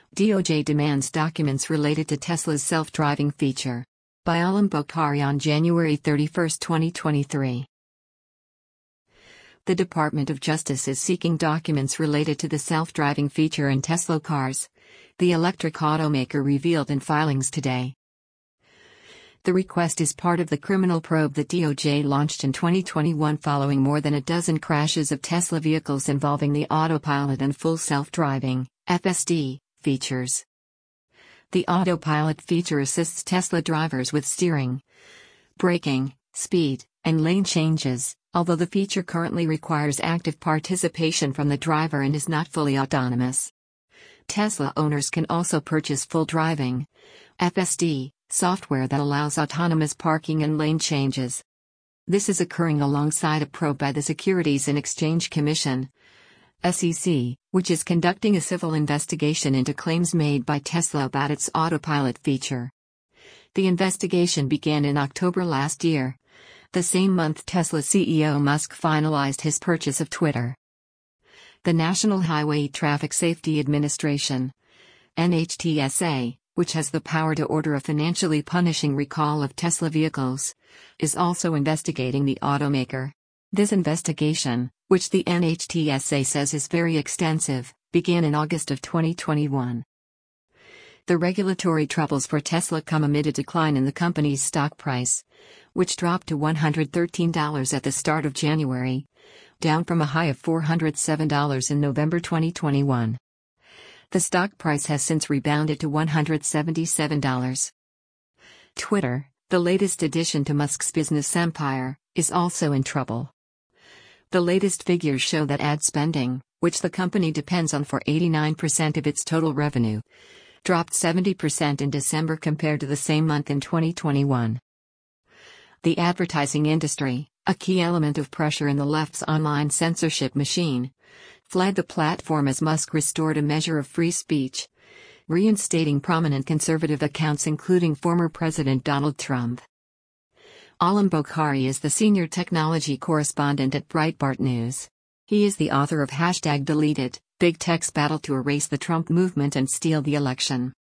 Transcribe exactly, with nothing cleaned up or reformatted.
D O J demands documents related to Tesla's self-driving feature. By Alam Bokhari on January thirty-first, twenty twenty-three. The Department of Justice is seeking documents related to the self-driving feature in Tesla cars, the electric automaker revealed in filings today. The request is part of the criminal probe that D O J launched in twenty twenty-one following more than a dozen crashes of Tesla vehicles involving the autopilot and full self-driving F S D features. The autopilot feature assists Tesla drivers with steering, braking, speed, and lane changes, although the feature currently requires active participation from the driver and is not fully autonomous. Tesla owners can also purchase full driving F S D software that allows autonomous parking and lane changes. This is occurring alongside a probe by the Securities and Exchange Commission, S E C, which is conducting a civil investigation into claims made by Tesla about its autopilot feature. The investigation began in October last year, the same month Tesla C E O Musk finalized his purchase of Twitter. The National Highway Traffic Safety Administration, N H T S A, which has the power to order a financially punishing recall of Tesla vehicles, is also investigating the automaker. This investigation, which the N H T S A says is very extensive, began in August of twenty twenty-one. The regulatory troubles for Tesla come amid a decline in the company's stock price, which dropped to one hundred thirteen dollars at the start of January, down from a high of four hundred seven dollars in November twenty twenty-one. The stock price has since rebounded to one hundred seventy-seven dollars. Twitter, the latest addition to Musk's business empire, is also in trouble. The latest figures show that ad spending, which the company depends on for eighty-nine percent of its total revenue, dropped seventy percent in December compared to the same month in twenty twenty-one. The advertising industry, a key element of pressure in the left's online censorship machine, fled the platform as Musk restored a measure of free speech, reinstating prominent conservative accounts including former President Donald Trump. Alam Bokhari is the senior technology correspondent at Breitbart News. He is the author of Hashtag Deleted, Big Tech's Battle to Erase the Trump Movement and Steal the Election.